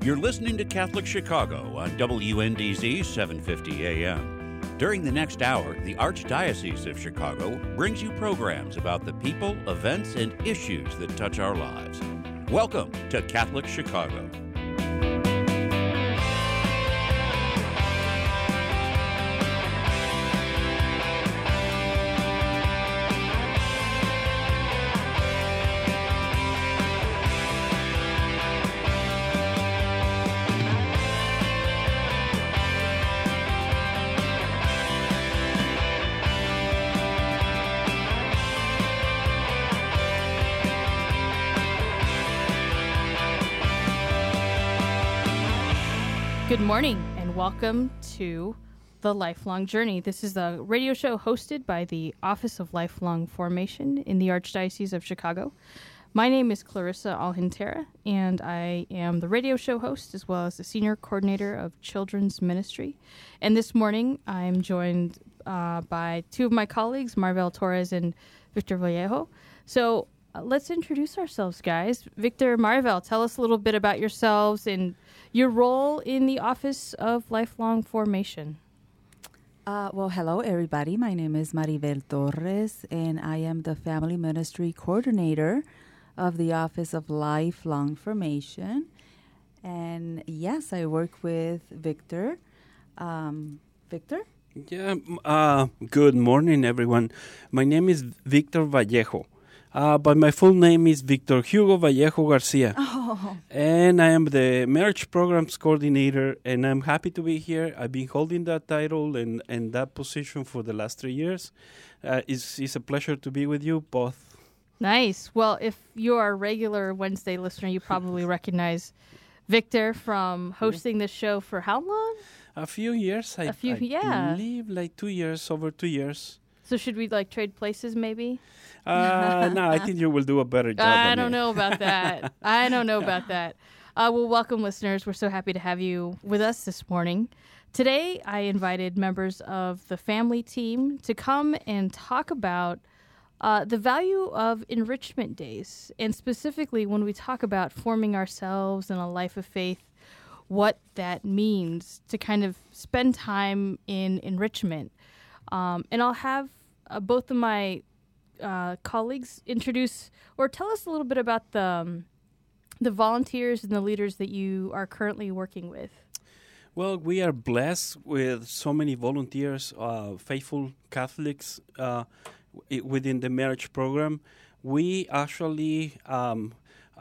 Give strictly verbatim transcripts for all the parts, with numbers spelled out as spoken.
You're listening to Catholic Chicago on W N D Z seven fifty A M. During the next hour, the Archdiocese of Chicago brings you programs about the people, events, and issues that touch our lives. Welcome to Catholic Chicago. Good morning and welcome to The Lifelong Journey. This is the radio show hosted by the Office of Lifelong Formation in the Archdiocese of Chicago. My name is Clarissa Alhintera, and I am the radio show host as well as the Senior Coordinator of Children's Ministry. And this morning I'm joined uh, by two of my colleagues, Maribel Torres and Victor Vallejo. So uh, let's introduce ourselves, guys. Victor, Maribel, tell us a little bit about yourselves and your role in the Office of Lifelong Formation. Uh, well, hello, everybody. My name is Maribel Torres, and I am the Family Ministry Coordinator of the Office of Lifelong Formation. And yes, I work with Victor. Um, Victor? Yeah, uh, good morning, everyone. My name is Victor Vallejo. Uh, but my full name is Victor Hugo Vallejo Garcia. Oh. And I am the Marriage Programs Coordinator, and I'm happy to be here. I've been holding that title and, and that position for the last three years. Uh, it's, it's a pleasure to be with you both. Nice. Well, if you are a regular Wednesday listener, you probably recognize Victor from hosting this show for how long? A few years. I, a few, I yeah. believe like two years, over two years. So should we like trade places maybe? Uh, no, I think you will do a better job. I than don't me. know about that. I don't know about that. Uh, well, welcome, listeners. We're so happy to have you with us this morning. Today, I invited members of the family team to come and talk about uh, the value of enrichment days, and specifically when we talk about forming ourselves in a life of faith, what that means to kind of spend time in enrichment. Um, and I'll have uh, both of my uh, colleagues introduce or tell us a little bit about the um, the volunteers and the leaders that you are currently working with. Well, we are blessed with so many volunteers, uh, faithful Catholics uh, w- within the marriage program. We actually um,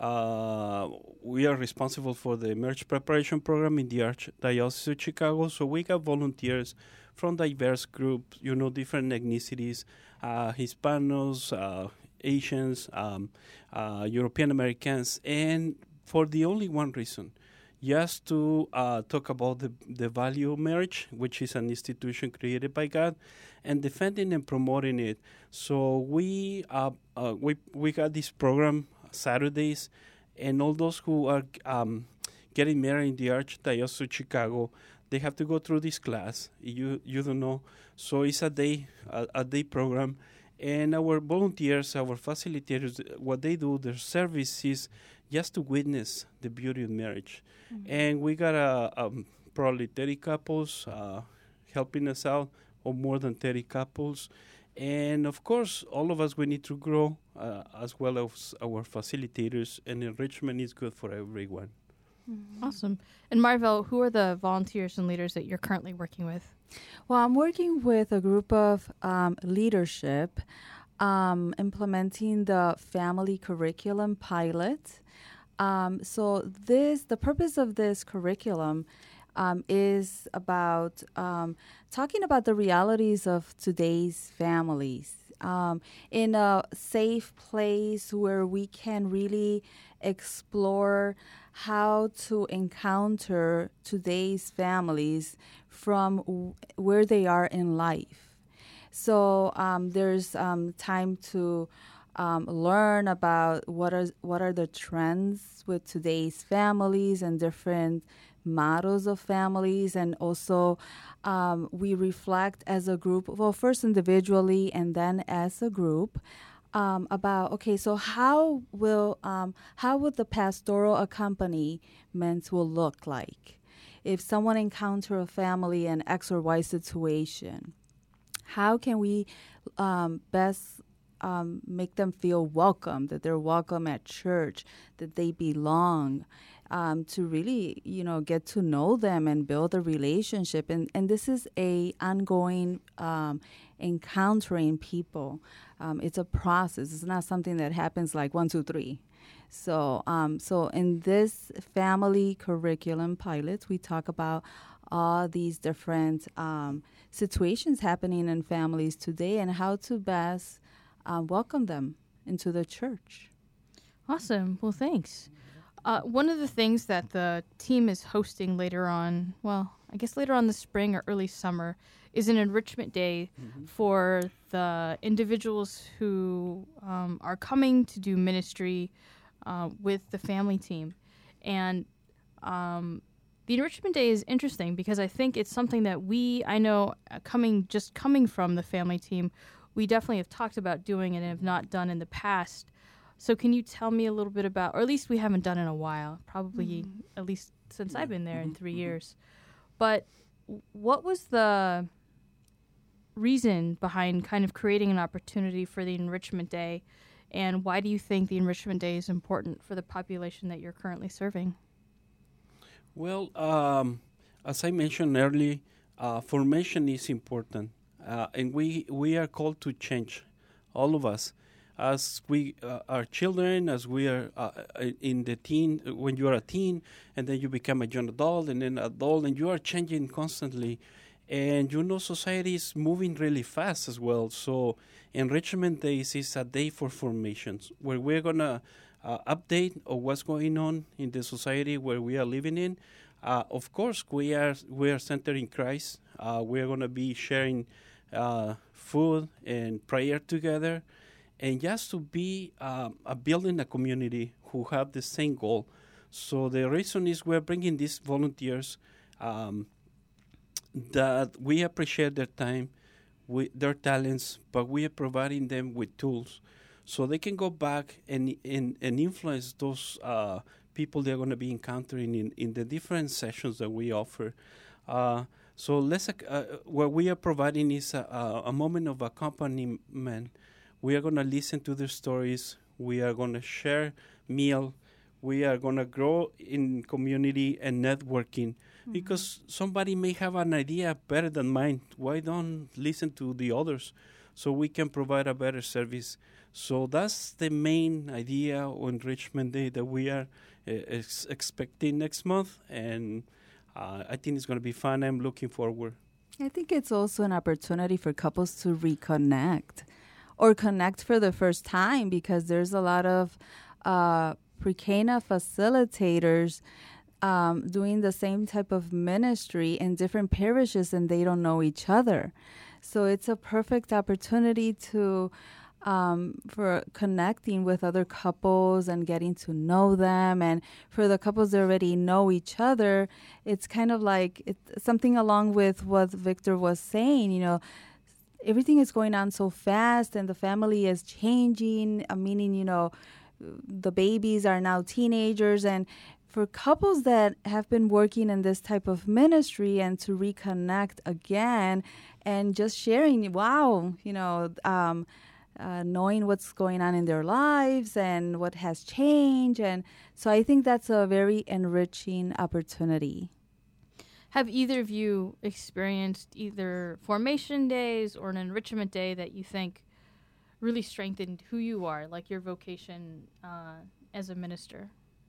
uh, we are responsible for the marriage preparation program in the Archdiocese of Chicago. So we got volunteers from diverse groups, you know, different ethnicities, uh, Hispanos, uh, Asians, um, uh, European Americans, and for the only one reason, just to uh, talk about the, the value of marriage, which is an institution created by God, and defending and promoting it. So we uh, uh, we we got this program Saturdays, and all those who are um, getting married in the Archdiocese of Chicago, they have to go through this class. You you don't know, so it's a day a, a day program, and our volunteers, our facilitators, what they do, their service is just to witness the beauty of marriage. Mm-hmm. And we got uh, um, probably thirty couples uh, helping us out, or more than thirty couples. And of course, all of us, we need to grow uh, as well as our facilitators, and enrichment is good for everyone. Mm-hmm. Awesome. And Maribel, who are the volunteers and leaders that you're currently working with? Well, I'm working with a group of um, leadership um, implementing the family curriculum pilot. Um, so this, the purpose of this curriculum um, is about um, talking about the realities of today's families um, in a safe place where we can really explore how to encounter today's families from w- where they are in life. So um, there's um, time to um, learn about what are what are the trends with today's families and different models of families, and also um, we reflect as a group, well, first individually and then as a group, um, about okay, so how will um, how would the pastoral accompaniment will look like if someone encounter a family in X or Y situation? How can we um, best um, make them feel welcome, that they're welcome at church, that they belong, um, to really, you know, get to know them and build a relationship. And, and this is a ongoing um, encountering people. Um, it's a process. It's not something that happens like one, two, three. So, um, so in this family curriculum pilots, we talk about all these different um, situations happening in families today and how to best uh, welcome them into the church. Awesome. Well, thanks. Uh, one of the things that the team is hosting later on, well, I guess later on this spring or early summer, is an enrichment day mm-hmm. for the individuals who um, are coming to do ministry uh, with the family team. And um, the enrichment day is interesting because I think it's something that we, I know, uh, coming just coming from the family team, we definitely have talked about doing and have not done in the past. So can you tell me a little bit about, or at least we haven't done in a while, probably mm-hmm. at least since I've been there mm-hmm. in three mm-hmm. years. But what was the reason behind kind of creating an opportunity for the enrichment day, and why do you think the enrichment day is important for the population that you're currently serving? Well, um, as I mentioned earlier, uh, formation is important, uh, and we we are called to change, all of us. As we uh, are children, as we are uh, in the teen, when you are a teen, and then you become a young adult, and then adult, and you are changing constantly. And you know, society is moving really fast as well. So Enrichment Days is a day for formations, where we're going to uh, update on what's going on in the society where we are living in. Uh, of course, we are we are centered in Christ. Uh, we are going to be sharing uh, food and prayer together. And just to be um, a building a community who have the same goal. So the reason is we're bringing these volunteers um, that we appreciate their time, we, their talents, but we are providing them with tools so they can go back and and, and influence those uh, people they're going to be encountering in, in the different sessions that we offer. Uh, so let's uh, what we are providing is a, a moment of accompaniment. We are going to listen to their stories. We are going to share meal. We are going to grow in community and networking mm-hmm. because somebody may have an idea better than mine. Why don't listen to the others so we can provide a better service? So that's the main idea on Enrichment Day that we are uh, ex- expecting next month. And uh, I think it's going to be fun. I'm looking forward. I think it's also an opportunity for couples to reconnect. Or connect for the first time, because there's a lot of uh, pre-Cana facilitators um, doing the same type of ministry in different parishes, and they don't know each other. So it's a perfect opportunity to um, for connecting with other couples and getting to know them. And for the couples that already know each other, it's kind of like it's something along with what Victor was saying, you know, everything is going on so fast and the family is changing, uh, meaning, you know, the babies are now teenagers. And for couples that have been working in this type of ministry and to reconnect again and just sharing, wow, you know, um, uh, knowing what's going on in their lives and what has changed. And so I think that's a very enriching opportunity. Have either of you experienced either formation days or an enrichment day that you think really strengthened who you are, like your vocation uh, as a minister?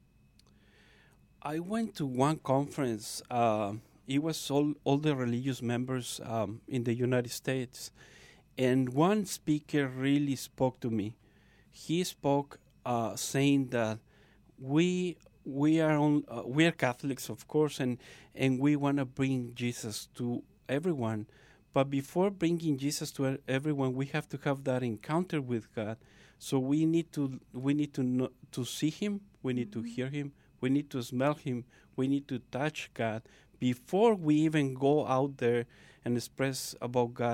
I went to one conference. Uh, it was all, all the religious members um, in the United States. And one speaker really spoke to me. He spoke uh, saying that we... We are on, uh, we are Catholics, of course, and, and we want to bring Jesus to everyone. But before bringing Jesus to everyone, we have to have that encounter with God. So we need to we need to know, to see Him. We need mm-hmm. to hear Him. We need to smell Him. We need to touch God before we even go out there and express about God.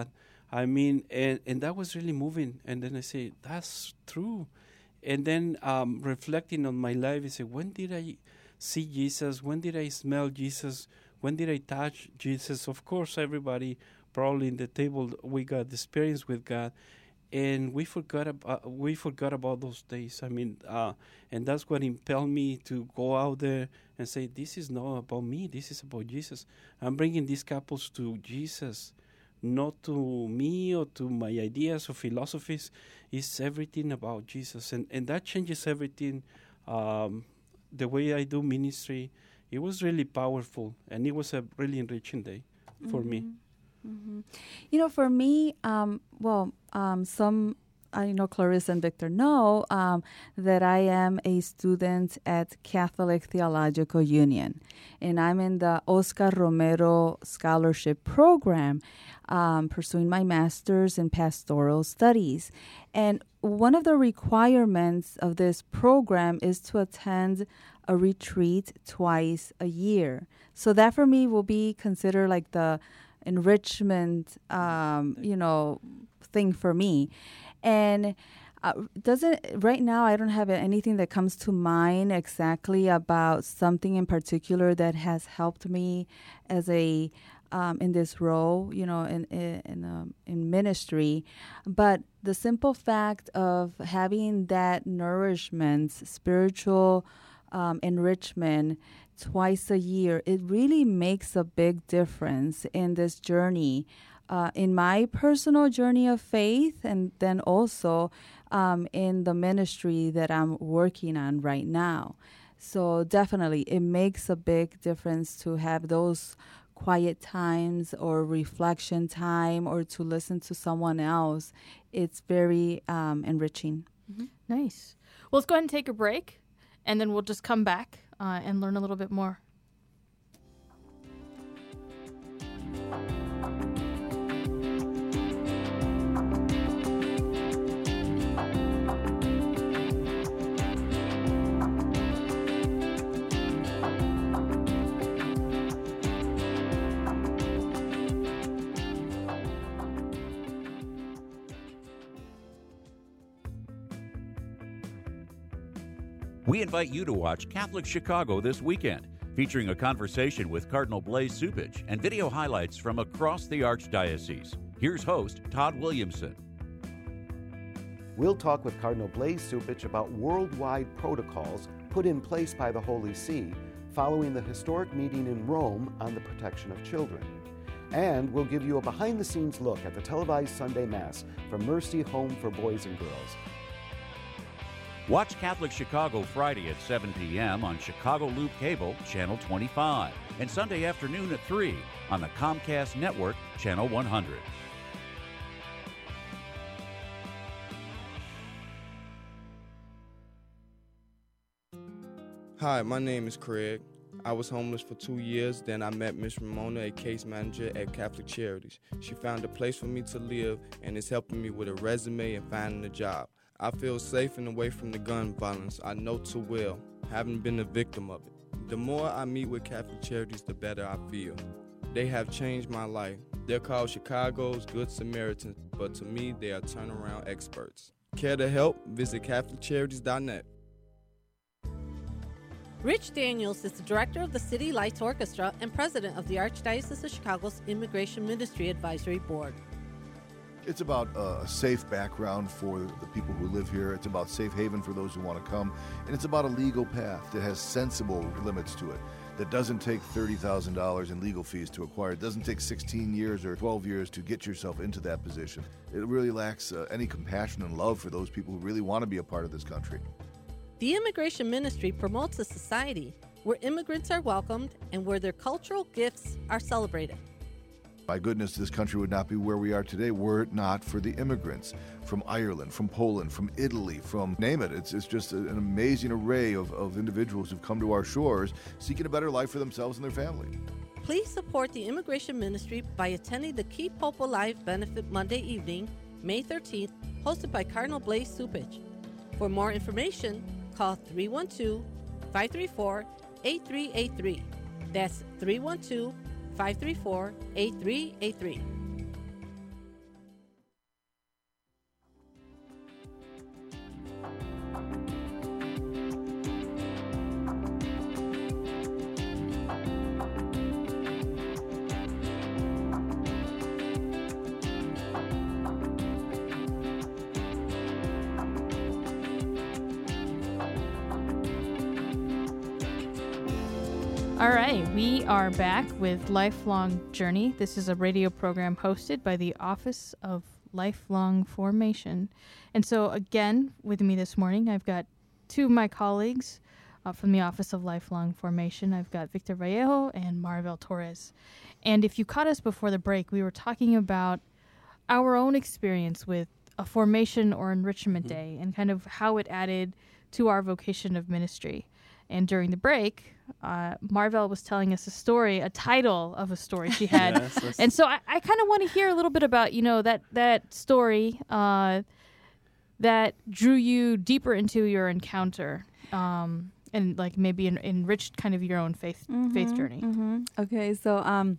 I mean, and, and that was really moving. And then I say, that's true. And then um, reflecting on my life, I say, when did I see Jesus? When did I smell Jesus? When did I touch Jesus? Of course, everybody probably in the table, we got experience with God. And we forgot about we forgot about those days. I mean, uh, and that's what impelled me to go out there and say, "This is not about me. This is about Jesus. I'm bringing these couples to Jesus, not to me or to my ideas or philosophies. It's everything about Jesus." And and that changes everything. Um, the way I do ministry, it was really powerful, and it was a really enriching day for Mm-hmm. me. Mm-hmm. You know, for me, um, well, um, some, I know Clarissa and Victor know um, that I am a student at Catholic Theological Union, and I'm in the Oscar Romero Scholarship Program, um, pursuing my master's in pastoral studies. And one of the requirements of this program is to attend a retreat twice a year. So that for me will be considered like the enrichment, um, you know, thing for me. And uh, doesn't right now I don't have anything that comes to mind exactly about something in particular that has helped me as a um, in this role, you know, in in in, um, in ministry. But the simple fact of having that nourishment, spiritual um, enrichment twice a year, it really makes a big difference in this journey, uh, in my personal journey of faith, and then also um, in the ministry that I'm working on right now. So definitely, it makes a big difference to have those quiet times or reflection time or to listen to someone else. It's very um, enriching. Mm-hmm. Nice. Well, let's go ahead and take a break, and then we'll just come back Uh, and learn a little bit more. We invite you to watch Catholic Chicago this weekend, featuring a conversation with Cardinal Blaise Cupich and video highlights from across the Archdiocese. Here's host Todd Williamson. We'll talk with Cardinal Blaise Cupich about worldwide protocols put in place by the Holy See following the historic meeting in Rome on the protection of children. And we'll give you a behind-the-scenes look at the televised Sunday Mass from Mercy Home for Boys and Girls. Watch Catholic Chicago Friday at seven p.m. on Chicago Loop Cable, Channel twenty-five, and Sunday afternoon at three on the Comcast Network, Channel one hundred. Hi, my name is Craig. I was homeless for two years, then I met Miss Ramona, a case manager at Catholic Charities. She found a place for me to live and is helping me with a resume and finding a job. I feel safe and away from the gun violence I know too well, having been a victim of it. The more I meet with Catholic Charities, the better I feel. They have changed my life. They're called Chicago's Good Samaritans, but to me, they are turnaround experts. Care to help? Visit Catholic Charities dot net. Rich Daniels is the director of the City Lights Orchestra and president of the Archdiocese of Chicago's Immigration Ministry Advisory Board. It's about a safe background for the people who live here. It's about safe haven for those who want to come. And it's about a legal path that has sensible limits to it, that doesn't take thirty thousand dollars in legal fees to acquire. It doesn't take sixteen years or twelve years to get yourself into that position. It really lacks uh, any compassion and love for those people who really want to be a part of this country. The Immigration Ministry promotes a society where immigrants are welcomed and where their cultural gifts are celebrated. My goodness, this country would not be where we are today were it not for the immigrants from Ireland, from Poland, from Italy, from name it. It's, it's just an amazing array of, of individuals who've come to our shores seeking a better life for themselves and their family. Please support the Immigration Ministry by attending the Keep Hope Alive benefit Monday evening, May thirteenth, hosted by Cardinal Blaise Cupich. For more information, call three one two, five three four, eight three eight three. That's three one two, five three four, eight three eight three. All right, we are back with Lifelong Journey. This is a radio program hosted by the Office of Lifelong Formation. And so, again, with me this morning, I've got two of my colleagues uh, from the Office of Lifelong Formation. I've got Victor Vallejo and Maribel Torres. And if you caught us before the break, we were talking about our own experience with a formation or enrichment mm-hmm. day and kind of how it added to our vocation of ministry. And during the break, uh, Maribel was telling us a story, a title of a story she had. yes, and so I, I kind of want to hear a little bit about, you know, that, that story uh, that drew you deeper into your encounter um, and like maybe en- enriched kind of your own faith mm-hmm, faith journey. Mm-hmm. Okay, so um,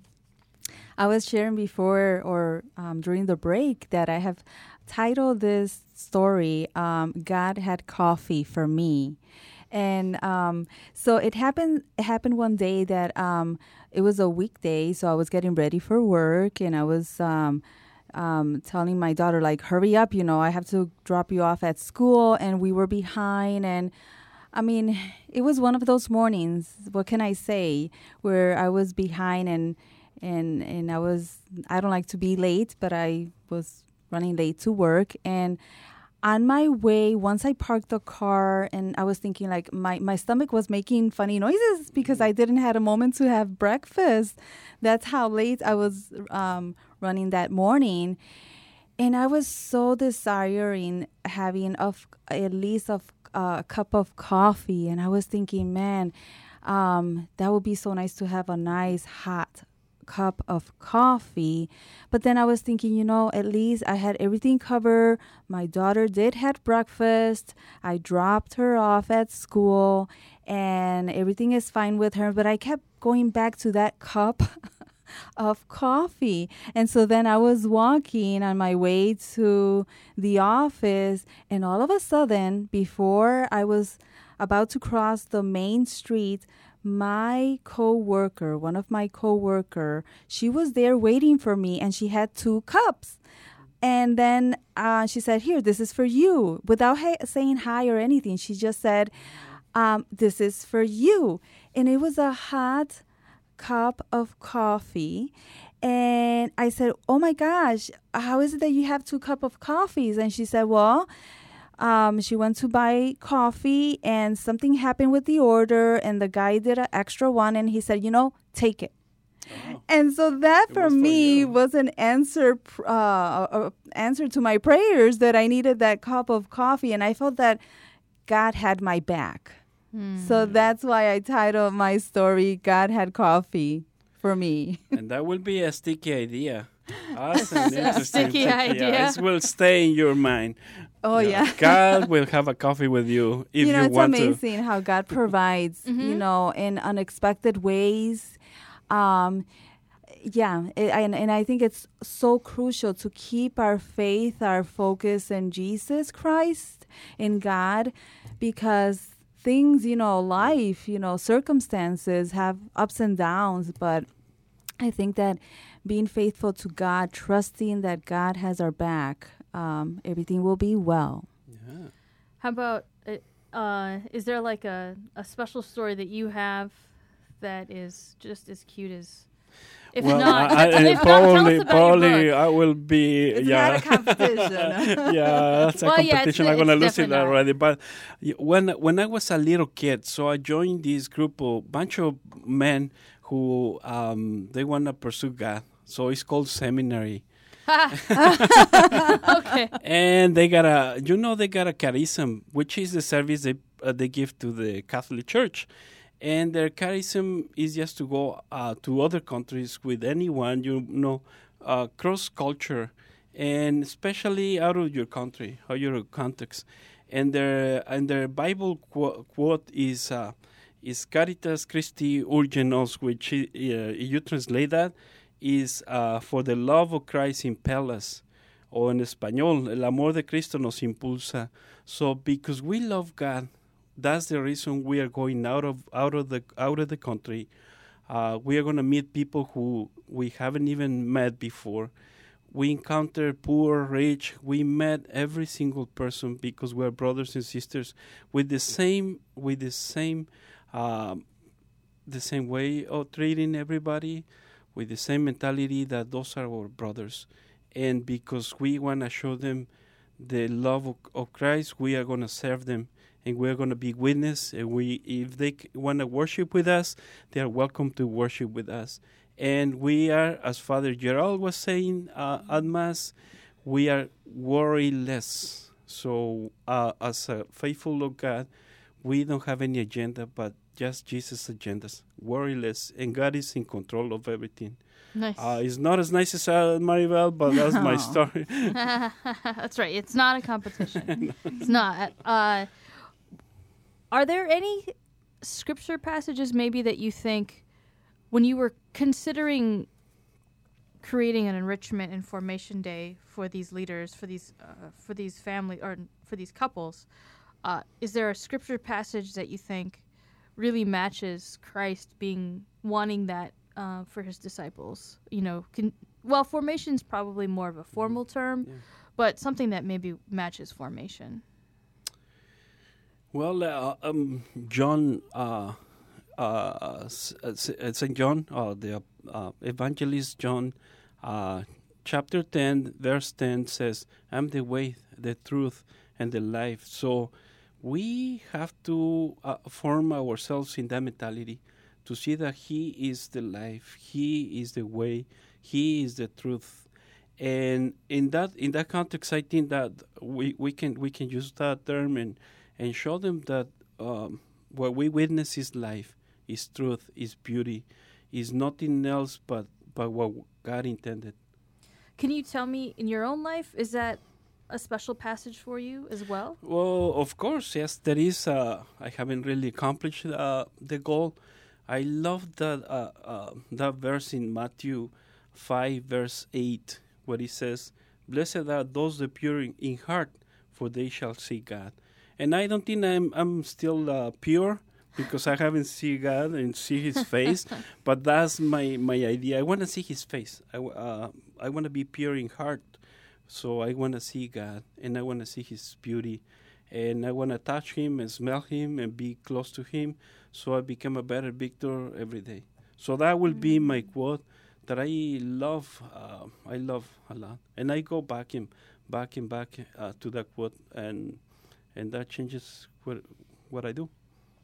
I was sharing before or um, during the break that I have titled this story, um, God Had Coffee for Me. And um, so it happened. It happened one day that um, it was a weekday, so I was getting ready for work, and I was um, um, telling my daughter, like, "Hurry up! You know, I have to drop you off at school." And we were behind, and I mean, it was one of those mornings. What can I say? Where I was behind, and and and I was. I don't like to be late, but I was running late to work, and on my way, once I parked the car, and I was thinking, like, my, my stomach was making funny noises because I didn't have a moment to have breakfast. That's how late I was um, running that morning. And I was so desiring having of at least of, uh, a cup of coffee. And I was thinking, man, um, that would be so nice to have a nice hot cup of coffee. But then I was thinking, you know, at least I had everything covered. My daughter did have breakfast. I dropped her off at school and everything is fine with her. But I kept going back to that cup of coffee. And so then I was walking on my way to the office, and all of a sudden, before I was about to cross the main street, my co-worker, one of my co-worker, she was there waiting for me, and she had two cups. And then uh, she said, "Here, this is for you," without ha- saying hi or anything. She just said, um, "This is for you." And it was a hot cup of coffee. And I said, "Oh my gosh, how is it that you have two cups of coffees?" And she said, "Well, Um, she went to buy coffee and something happened with the order, and the guy did an extra one, and he said, you know, take it." Oh. And so that it for was me for was an answer, uh, uh, answer to my prayers that I needed that cup of coffee, and I felt that God had my back. Hmm. So that's why I titled my story, God Had Coffee for Me. And that will be a sticky idea. Awesome. Sticky idea. Yeah, it will stay in your mind. Oh, you know, yeah. God will have a coffee with you if you know, you want to. It's amazing how God provides, mm-hmm. you know, in unexpected ways. Um, yeah, it, and, and I think it's so crucial to keep our faith, our focus in Jesus Christ, in God, because things, you know, life, you know, circumstances have ups and downs, but I think that being faithful to God, trusting that God has our back, um, everything will be well. Yeah. How about, uh, uh, is there like a, a special story that you have that is just as cute as, if well, not, I, I, if probably, not, probably I will be, it's yeah. not a competition. yeah, that's a well, competition. Yeah, I'm going to lose it not. already. But when when I was a little kid, so I joined this group of bunch of men who um, they want to pursue God. So it's called seminary. Okay. And they got a, you know, they got a charism, which is the service they uh, they give to the Catholic Church. And their charism is just to go uh, to other countries with anyone, you know, uh, cross culture, and especially out of your country, out of your context. And their and their Bible qu- quote is uh, is Caritas Christi Urge Nos, which uh, you translate that is uh, for the love of Christ impel us, or in español, el amor de Cristo nos impulsa. So because we love God, that's the reason we are going out of out of the out of the country. Uh, we are going to meet people who we haven't even met before. We encounter poor, rich. We met every single person because we're brothers and sisters with the same with the same um, the same way of treating everybody, with the same mentality that those are our brothers. And because we want to show them the love of, of Christ, we are going to serve them, and we are going to be witness. And we, if they want to worship with us, they are welcome to worship with us. And we are, as Father Gerald was saying uh, at Mass, we are worryless. So uh, as a faithful of God, we don't have any agenda, but just Jesus' agendas, worryless, and God is in control of everything. Nice. Uh, it's not as nice as uh, Maribel, but that's my story. That's right. It's not a competition. It's not. Uh, are there any scripture passages maybe that you think, when you were considering creating an enrichment and formation day for these leaders, for these uh, for these family or for these couples, uh, is there a scripture passage that you think really matches Christ being wanting that uh, for his disciples? You know, can, well, formation's probably more of a formal term, yeah. but something that maybe matches formation. Well, uh, um, John, uh, uh, Saint John, uh, the uh, evangelist John, uh, chapter ten, verse ten says, "I'm the way, the truth, and the life." So we have to uh, form ourselves in that mentality to see that He is the life, He is the way, He is the truth. And in that in that context, I think that we, we can we can use that term and, and show them that um, what we witness is life, is truth, is beauty, is nothing else but, but what God intended. Can you tell me, in your own life, is that a special passage for you as well? Well, of course, yes, there is. Uh, I haven't really accomplished uh, the goal. I love that uh, uh, that verse in Matthew five, verse eight, where it says, "Blessed are those the pure in, in heart, for they shall see God." And I don't think I'm I'm still uh, pure, because I haven't seen God and see His face. But that's my, my idea. I want to see His face. I uh, I want to be pure in heart. So I want to see God, and I want to see His beauty, and I want to touch Him and smell Him and be close to Him, so I become a better victor every day. So that will mm-hmm. be my quote that I love. Uh, I love a lot, and I go back and back and back uh, to that quote, and and that changes what what I do.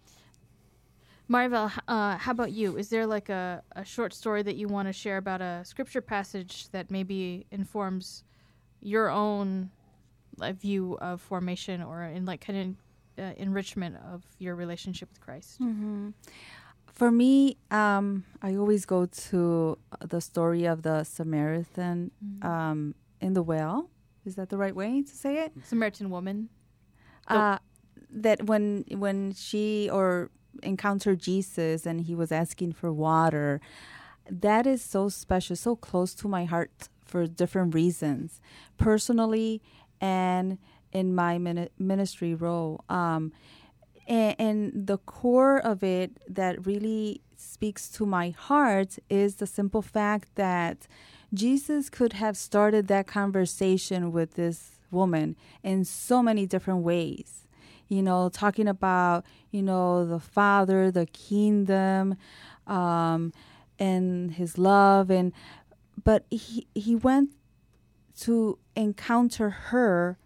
Maribel, uh, how about you? Is there like a, a short story that you want to share about a scripture passage that maybe informs your own uh, view of formation, or in like kind of uh, enrichment of your relationship with Christ? Mm-hmm. For me, um, I always go to the story of the Samaritan mm-hmm. um, in the well. Is that the right way to say it? Samaritan woman. Uh, that when when she or encountered Jesus and he was asking for water, that is so special, so close to my heart for different reasons, personally and in my min- ministry role. Um, and, and the core of it that really speaks to my heart is the simple fact that Jesus could have started that conversation with this woman in so many different ways. You know, talking about, you know, the Father, the kingdom, um, and His love, and but he he went to encounter her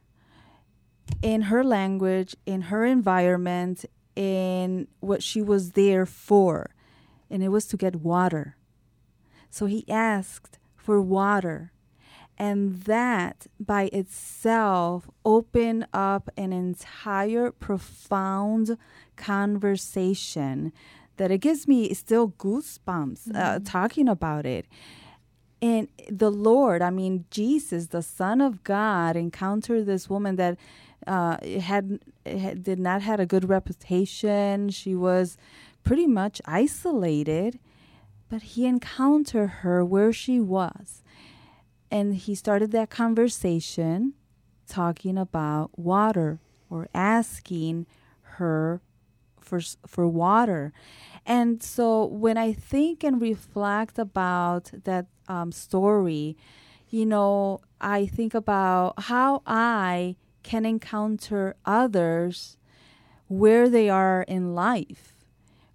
in her language, in her environment, in what she was there for, and it was to get water. So he asked for water. And that by itself opened up an entire profound conversation that it gives me still goosebumps mm-hmm. uh, talking about it. And the Lord, I mean, Jesus, the Son of God, encountered this woman that uh, had, had did not had a good reputation. She was pretty much isolated, but he encountered her where she was. And he started that conversation talking about water, or asking her for for water. And so when I think and reflect about that um, story, you know, I think about how I can encounter others where they are in life,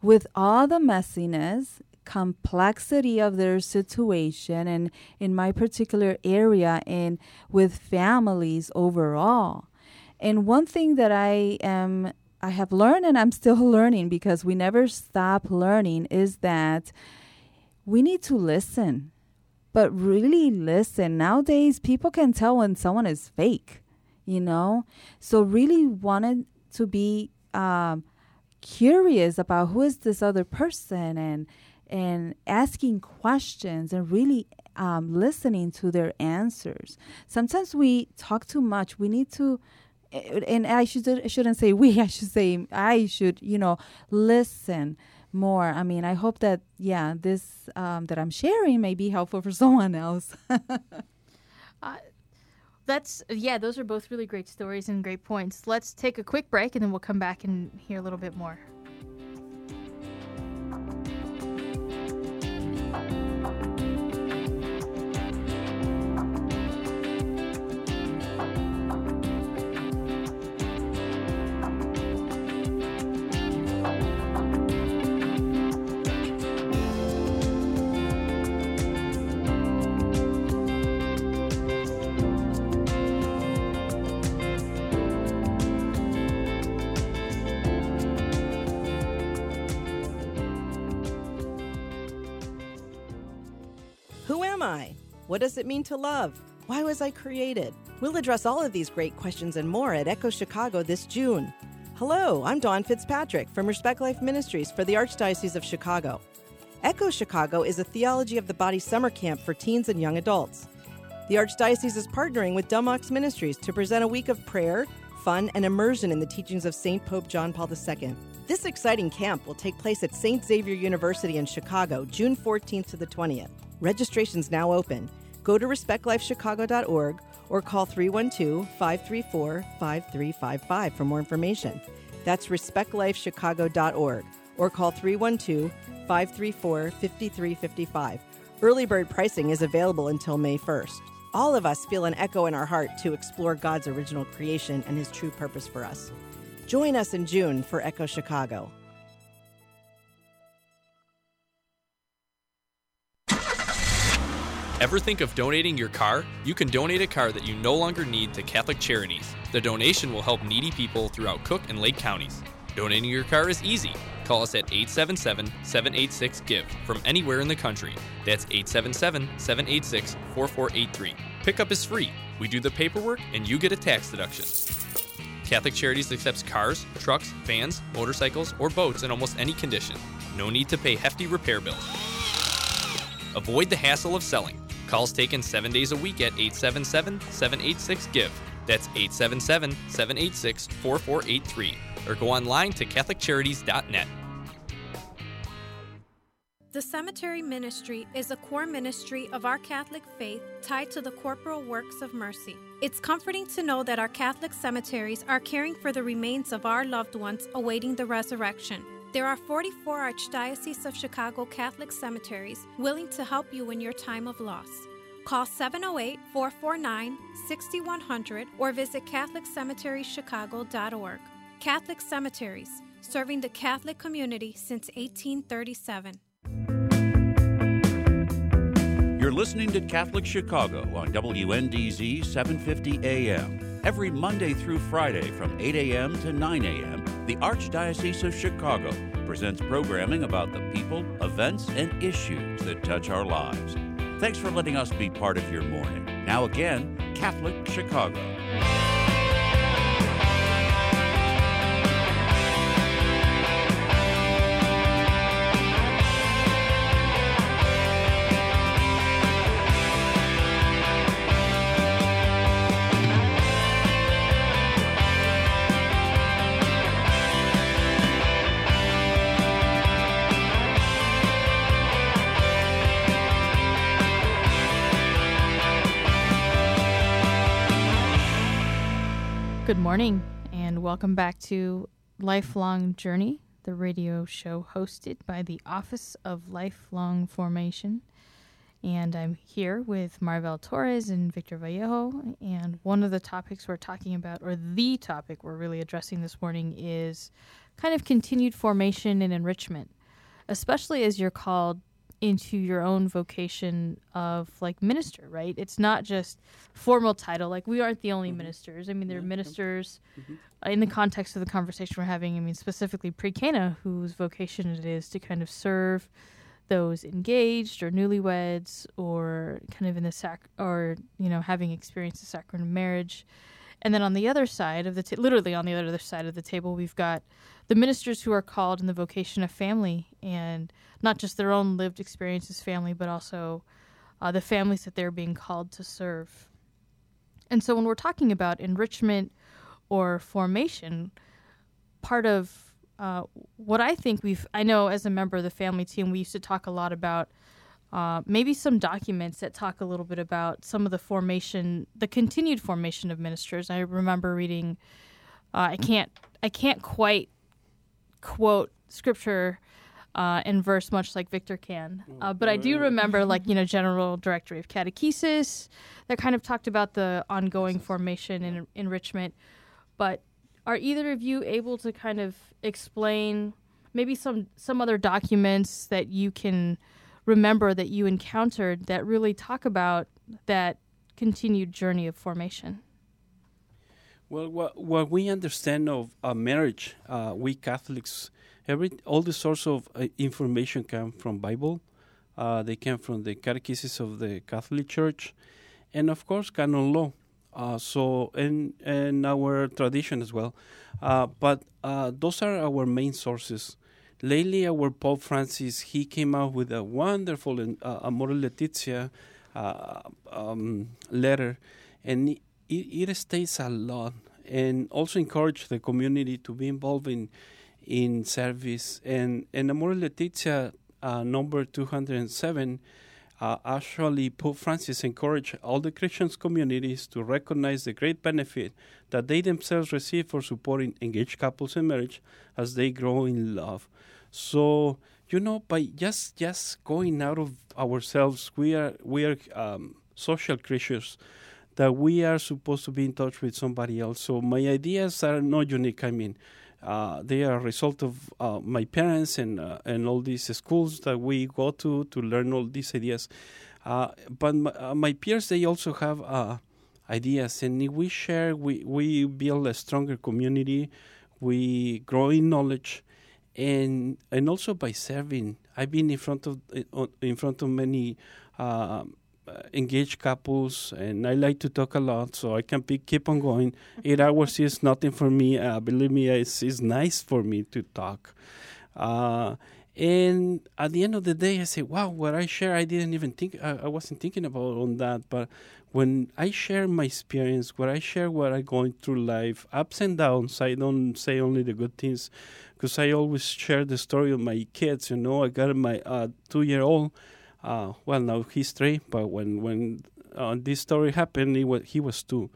with all the messiness, complexity of their situation, and in my particular area, and with families overall. And one thing that I am I have learned, and I'm still learning because we never stop learning, is that we need to listen, but really listen. Nowadays, people can tell when someone is fake, you know? So really wanted to be um, curious about who is this other person, and and asking questions and really um, listening to their answers. Sometimes we talk too much. We need to, and I should I shouldn't say we, I should say I should, you know, listen more. I mean, I hope that, yeah, this um, that I'm sharing may be helpful for someone else. uh, that's, yeah, those are both really great stories and great points. Let's take a quick break, and then we'll come back and hear a little bit more. What does it mean to love? Why was I created? We'll address all of these great questions and more at Echo Chicago this June. Hello, I'm Dawn Fitzpatrick from Respect Life Ministries for the Archdiocese of Chicago. Echo Chicago is a Theology of the Body summer camp for teens and young adults. The Archdiocese is partnering with Del Mox Ministries to present a week of prayer, fun, and immersion in the teachings of Saint Pope John Paul the Second. This exciting camp will take place at Saint Xavier University in Chicago, June fourteenth to the twentieth. Registration's now open. Go to respect life chicago dot org or call three one two, five three four, five three five five for more information. That's respect life chicago dot org or call three one two, five three four, five three five five. Early bird pricing is available until May first. All of us feel an echo in our heart to explore God's original creation and His true purpose for us. Join us in June for Echo Chicago. Ever think of donating your car? You can donate a car that you no longer need to Catholic Charities. The donation will help needy people throughout Cook and Lake counties. Donating your car is easy. Call us at eight seven seven, seven eight six, G I V E from anywhere in the country. That's eight seven seven, seven eight six, four four eight three. Pickup is free. We do the paperwork and you get a tax deduction. Catholic Charities accepts cars, trucks, vans, motorcycles, or boats in almost any condition. No need to pay hefty repair bills. Avoid the hassle of selling. Calls taken seven days a week at eight seven seven, seven eight six, G I V E. That's eight seven seven, seven eight six, four four eight three. Or go online to catholic charities dot net. The Cemetery Ministry is a core ministry of our Catholic faith tied to the corporal works of mercy. It's comforting to know that our Catholic cemeteries are caring for the remains of our loved ones awaiting the resurrection. There are forty-four Archdiocese of Chicago Catholic cemeteries willing to help you in your time of loss. Call seven oh eight, four four nine, six one zero zero or visit catholic cemeteries chicago dot org. Catholic Cemeteries, serving the Catholic community since eighteen thirty-seven. You're listening to Catholic Chicago on W N D Z seven fifty A M. Every Monday through Friday from eight a.m. to nine a.m., the Archdiocese of Chicago presents programming about the people, events, and issues that touch our lives. Thanks for letting us be part of your morning. Now again, Catholic Chicago. Good morning, and welcome back to Lifelong Journey, the radio show hosted by the Office of Lifelong Formation. And I'm here with Maribel Torres and Victor Vallejo. And one of the topics we're talking about, or the topic we're really addressing this morning, is kind of continued formation and enrichment, especially as you're called into your own vocation of like minister, right? It's not just formal title. Like we aren't the only mm-hmm. ministers. I mean, there are ministers mm-hmm. uh, in the context of the conversation we're having. I mean, specifically Pre-Cana, whose vocation it is to kind of serve those engaged or newlyweds or kind of in the sac or, you know, having experienced the sacrament of marriage. And then on the other side of the, ta- literally on the other side of the table, we've got the ministers who are called in the vocation of family, and not just their own lived experience as family, but also uh, the families that they're being called to serve. And so when we're talking about enrichment or formation, part of uh, what I think we've, I know as a member of the family team, we used to talk a lot about Uh, maybe some documents that talk a little bit about some of the formation, the continued formation of ministers. I remember reading, uh, I can't, I can't quite quote scripture uh, in verse much like Victor can, uh, but I do remember, like, you know, General Directory of Catechesis that kind of talked about the ongoing formation and enrichment. But are either of you able to kind of explain maybe some some other documents that you can remember that you encountered that really talk about that continued journey of formation? Well, what, what we understand of uh, marriage, uh, we Catholics, every all the source of uh, information come from Bible. Uh, they came from the catechesis of the Catholic Church, and of course, canon law. Uh, so, and and our tradition as well. Uh, but uh, those are our main sources. Lately, our Pope Francis, he came out with a wonderful uh, Amore Laetitia uh, um, letter, and it, it states a lot, and also encourage the community to be involved in in service. And, and Amore Laetitia, uh, number two hundred seven, uh, actually Pope Francis encouraged all the Christian communities to recognize the great benefit that they themselves receive for supporting engaged couples in marriage as they grow in love. So, you know, by just just going out of ourselves, we are we are um, social creatures, that we are supposed to be in touch with somebody else. So my ideas are not unique. I mean, uh, they are a result of uh, my parents and uh, and all these schools that we go to to learn all these ideas. Uh, but my, uh, my peers, they also have uh, ideas, and if we share, we, we build a stronger community, we grow in knowledge. And and also by serving, I've been in front of in front of many uh, engaged couples, and I like to talk a lot, so I can be, keep on going. Eight hours is nothing for me. Uh, believe me, it's, it's nice for me to talk. Uh, and at the end of the day, I say, wow, what I share, I didn't even think, I, I wasn't thinking about on that. But when I share my experience, when I share what I'm going through life, ups and downs, I don't say only the good things, because I always share the story of my kids. You know, I got my uh, two-year-old, uh, well, now he's three, but when, when uh, this story happened, he was, he was two.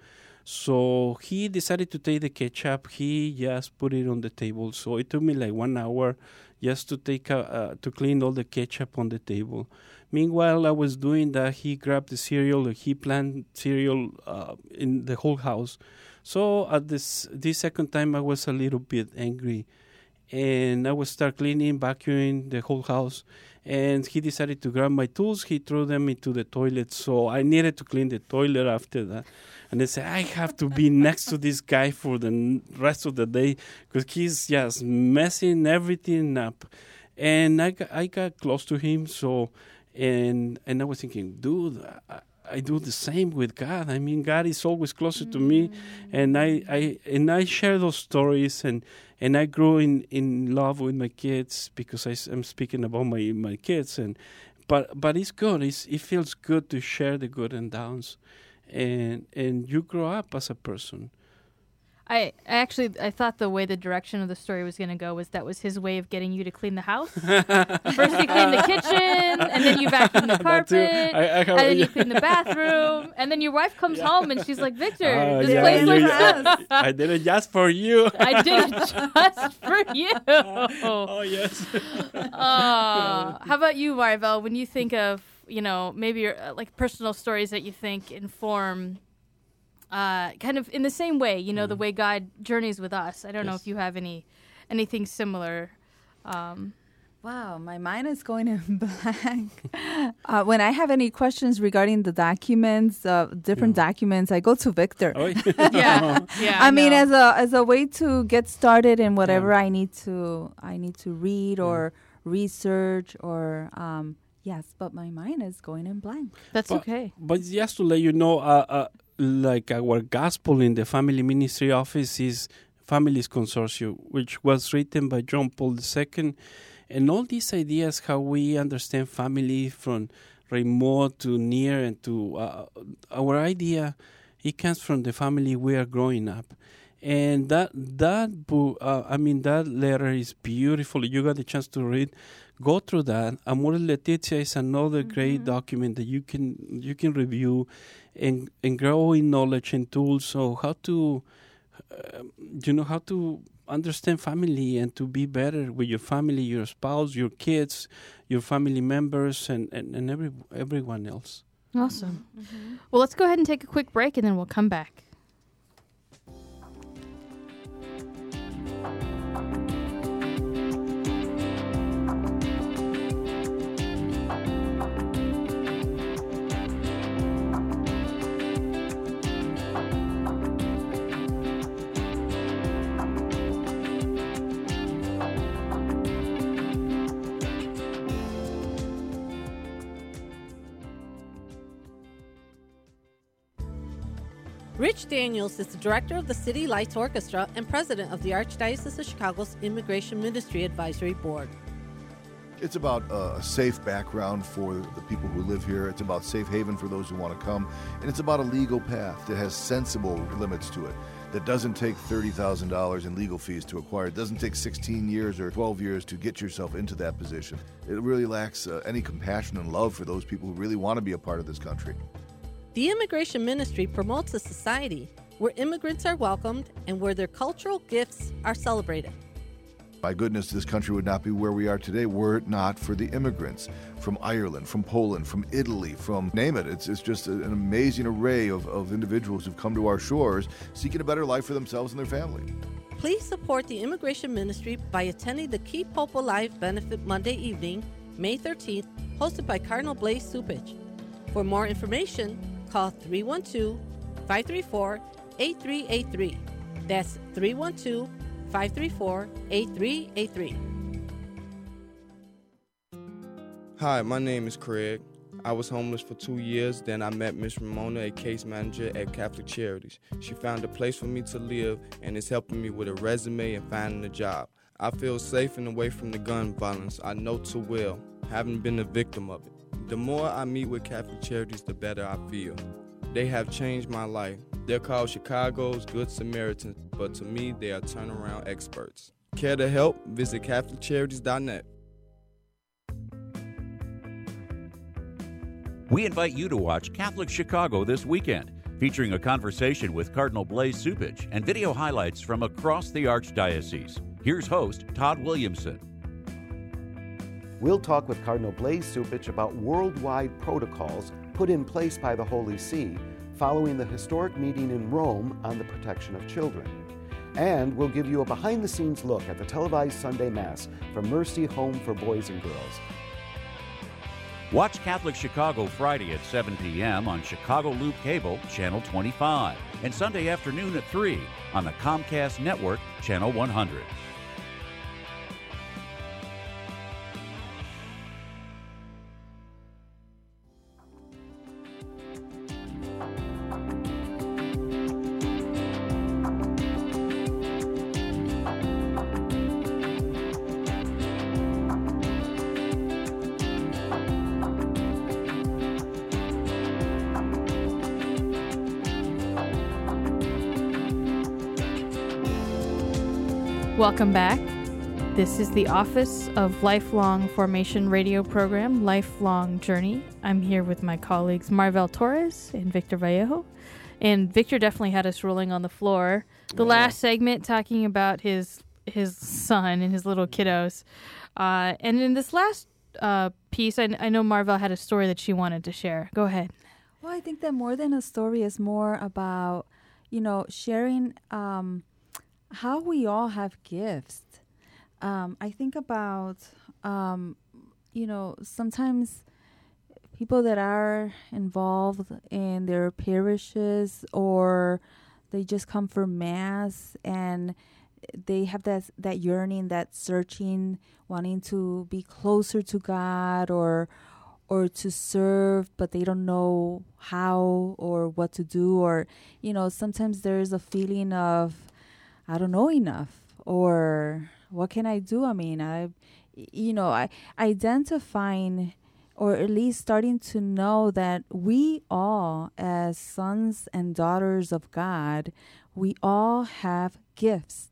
So he decided to take the ketchup. He just put it on the table. So it took me like one hour just to take a, uh, to clean all the ketchup on the table. Meanwhile, I was doing that. He grabbed the cereal. He planted cereal uh, in the whole house. So at this this second time, I was a little bit angry, and I would start cleaning, vacuuming the whole house. And he decided to grab my tools. He threw them into the toilet. So I needed to clean the toilet after that. And I said, I have to be next to this guy for the rest of the day, because he's just messing everything up. And I got, I got close to him. So, and and I was thinking, dude, I, I do the same with God. I mean, God is always closer mm. to me. And I, I and I share those stories, and, and I grew in, in love with my kids, because I, I'm speaking about my, my kids. And but but it's good. It's, it feels good to share the good and downs. And and you grow up as a person. I actually I thought the way the direction of the story was going to go was that was his way of getting you to clean the house. First you clean the kitchen, and then you vacuum the carpet, I, I have, and then yeah. you clean the bathroom, and then your wife comes yeah. home and she's like, Victor, uh, this yeah, place looks good. I did it just for you. I did it just for you. Oh, yes. uh, how about you, Maribel? When you think of you know, maybe your, uh, like personal stories that you think inform, uh, kind of in the same way, you know, mm. the way God journeys with us. I don't yes. know if you have any anything similar. Um, Wow, my mind is going in blank. uh, when I have any questions regarding the documents, uh, different yeah. documents, I go to Victor. Oh, yeah, yeah. I, I mean, know. as a as a way to get started in whatever yeah. I need to I need to read or yeah. research or um, yes, but my mind is going in blank. That's but, okay. But just to let you know, uh, uh, like our gospel in the Family Ministry Office is Families Consortium, which was written by John Paul the Second. And all these ideas, how we understand family from remote to near and to uh, our idea, it comes from the family we are growing up. And that, that book, uh, I mean, that letter is beautiful. You got the chance to read. Go through that. Amor Leticia is another mm-hmm. great document that you can you can review and, and grow in knowledge and tools. So how to, uh, you know, how to understand family and to be better with your family, your spouse, your kids, your family members, and, and, and every everyone else. Awesome. Mm-hmm. Well, let's go ahead and take a quick break, and then we'll come back. Rich Daniels is the director of the City Lights Orchestra and president of the Archdiocese of Chicago's Immigration Ministry Advisory Board. It's about uh, a safe background for the people who live here. It's about safe haven for those who want to come. And it's about a legal path that has sensible limits to it, that doesn't take thirty thousand dollars in legal fees to acquire. It doesn't take sixteen years or twelve years to get yourself into that position. It really lacks uh, any compassion and love for those people who really want to be a part of this country. The Immigration Ministry promotes a society where immigrants are welcomed and where their cultural gifts are celebrated. My goodness, this country would not be where we are today were it not for the immigrants from Ireland, from Poland, from Italy, from name it. It's, it's just an amazing array of, of individuals who've come to our shores seeking a better life for themselves and their family. Please support the Immigration Ministry by attending the Keep Hope Alive benefit Monday evening, May thirteenth, hosted by Cardinal Blaise Cupich. For more information, call three one two, five three four, eight three eight three. That's three one two, five three four, eight three eight three. Hi, my name is Craig. I was homeless for two years. Then I met Miss Ramona, a case manager at Catholic Charities. She found a place for me to live and is helping me with a resume and finding a job. I feel safe and away from the gun violence I know too well, having been a victim of it. The more I meet with Catholic Charities, the better I feel. They have changed my life. They're called Chicago's Good Samaritans, but to me, they are turnaround experts. Care to help? Visit Catholic Charities dot net. We invite you to watch Catholic Chicago this weekend, featuring a conversation with Cardinal Blaise Cupich and video highlights from across the Archdiocese. Here's host Todd Williamson. We'll talk with Cardinal Blaise Cupich about worldwide protocols put in place by the Holy See following the historic meeting in Rome on the protection of children. And we'll give you a behind-the-scenes look at the televised Sunday Mass from Mercy Home for Boys and Girls. Watch Catholic Chicago Friday at seven p.m. on Chicago Loop Cable, Channel twenty-five, and Sunday afternoon at three on the Comcast Network, Channel one hundred. Welcome back. This is the Office of Lifelong Formation radio program, Lifelong Journey. I'm here with my colleagues Marvel Torres and Victor Vallejo. And Victor definitely had us rolling on the floor. The yeah. last segment talking about his his son and his little kiddos. Uh, and in this last uh, piece? I, I know Marvel had a story that she wanted to share. Go ahead. Well, I think that more than a story is more about, you know, sharing um, how we all have gifts. Um, I think about, um, you know, sometimes people that are involved in their parishes, or they just come for Mass and they have that that yearning, that searching, wanting to be closer to God, or or to serve, but they don't know how or what to do. Or, you know, sometimes there's a feeling of, I don't know enough, or what can I do? I mean, I, you know, I identifying, or at least starting to know that we all, as sons and daughters of God, we all have gifts.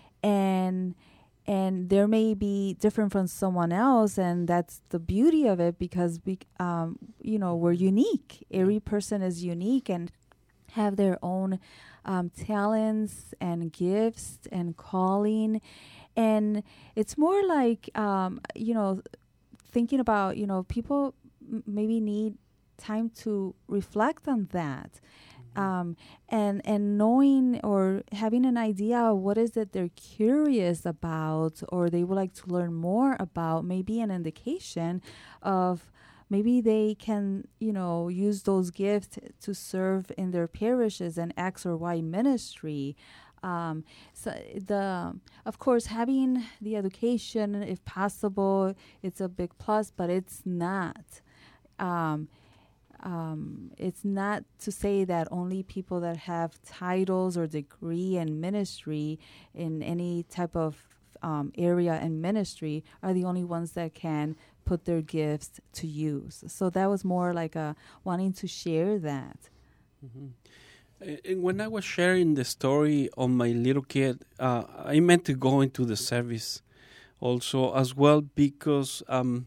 And and there may be different from someone else, and that's the beauty of it, because we, um, you know, we're unique. Every person is unique and have their own um, talents and gifts and calling. And it's more like, um, you know, thinking about, you know, people m- maybe need time to reflect on that. Um, and and knowing or having an idea of what is it they're curious about, or they would like to learn more about, maybe an indication of maybe they can, you know, use those gifts to serve in their parishes and X or Y ministry. Um, so the, of course, having the education, if possible, it's a big plus, but it's not. Um, Um, it's not to say that only people that have titles or degree in ministry in any type of um, area in ministry are the only ones that can put their gifts to use. So that was more like a wanting to share that. Mm-hmm. And when I was sharing the story on my little kid, uh, I meant to go into the service also as well, because um,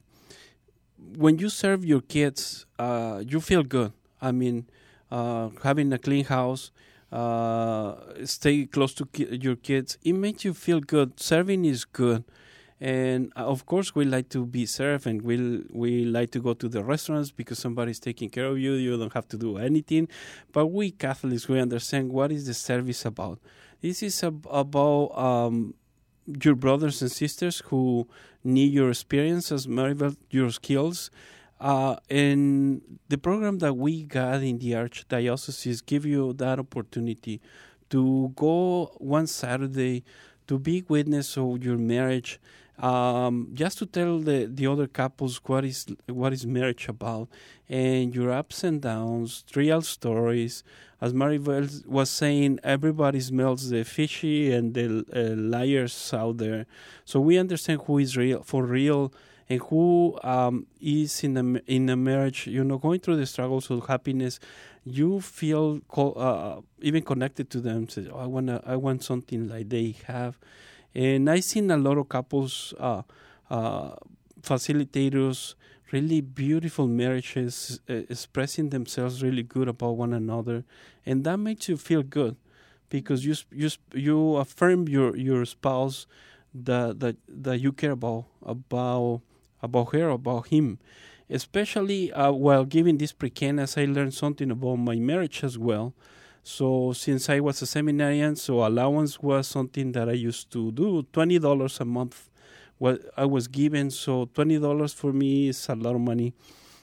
when you serve your kids, uh, you feel good. I mean, uh, having a clean house, uh, stay close to ki- your kids, it makes you feel good. Serving is good. And uh, of course, we like to be served, and we we like to go to the restaurants because somebody's taking care of you. You don't have to do anything. But we Catholics, we understand what is the service about. This is ab- about um, your brothers and sisters who need your experience as Maribel, your skills. Uh, and the program that we got in the Archdiocese give you that opportunity to go one Saturday to be witness of your marriage, um, just to tell the, the other couples what is what is marriage about, and your ups and downs, real stories. As Maribel was saying, everybody smells the fishy and the uh, liars out there. So we understand who is real for real, and who um, is in a in a marriage, you know, going through the struggles of happiness. You feel co- uh, even connected to them. Say, oh, I wanna, I want something like they have. And I've seen a lot of couples, uh, uh, facilitators, really beautiful marriages, uh, expressing themselves really good about one another, and that makes you feel good, because you you you affirm your your spouse that that that you care about about about her, about him. Especially uh, while giving this pre-Canas, I learned something about my marriage as well. So since I was a seminarian, so allowance was something that I used to do. twenty dollars a month what I was given. So twenty dollars for me is a lot of money.